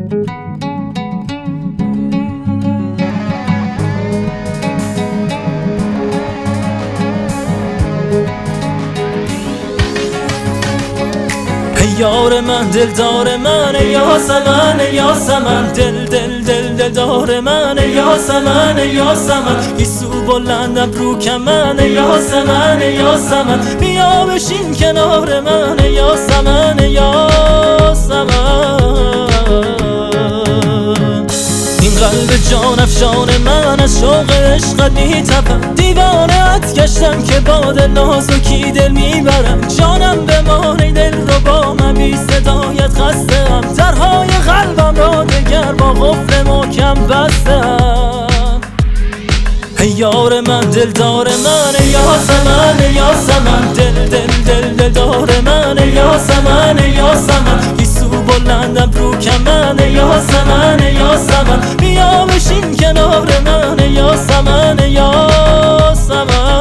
یار من دلدار من یاسمن یاسمن دل دل دل دلدار من یاسمن یاسمن گیسو بلندم رو کمن یاسمن یاسمن بیا بشین کنار من یاسمن یاسمن این قلب جان افشان من از شوق عشقت میتپم دیوانه‌ات گشتم که با دل نازکی دل میبرم جانم بمانه دل رو با من بی صدایت خستم درهای قلبم را دگر با قفل محکم بستم یار من دلدار من یاسمن یاسمن دل دل دل دلدار من یاسمن یاسمن گیسو بلندم رو کمن یاسمن یاسمن بیا بشین کنار من یاسمن یاسمن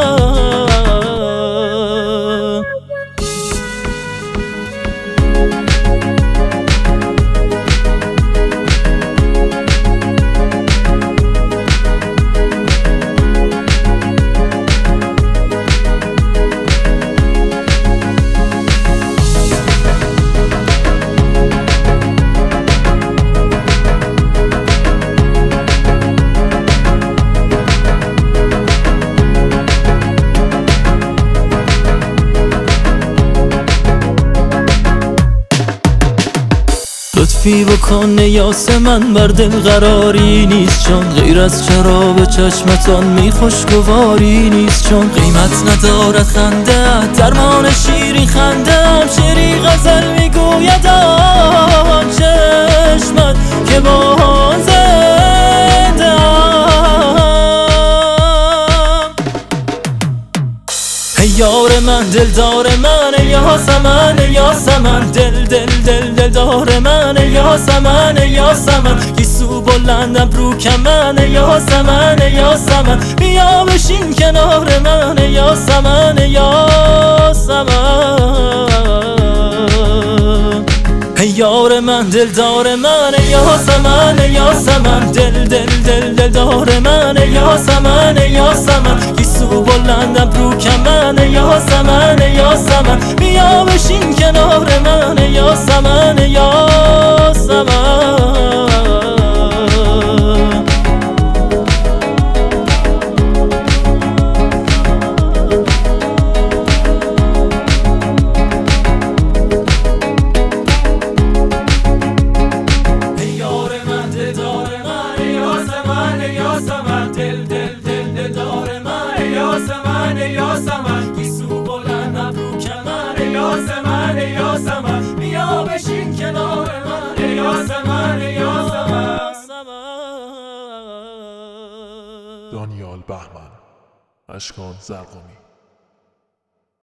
لطفی بکن یاسمن بر دل قراری نیست چون غیر از شراب چشمتان می خوشگواری نیست چون قیمت ندارد خنده درمان شیرین خندم شعری غزل میگوید آن چشمت که با آن زندم یار من دلدار من یاسمن یاسمن دل دل دل دلدار من یاسمن یاسمن گیسو بلندم رو کمن یاسمن یاسمن بیا بشین کنار من یاسمن یاسمن یار من دلدار من یاسمن یاسمن دل دل دل دلدار من یاسمن یاسمن گیسو بلندم رو کمن یاسمن یاسمن بیا بشین کنار من یاسمن یاسمن یاسمن دل دل دل دلدار من یاسمن یاسمن گیسو بلندم رو کمن یاسمن یاسمن بیا بشین کنار من یاسمن یاسمن. دانیال بهمن، اشکان زرقامی.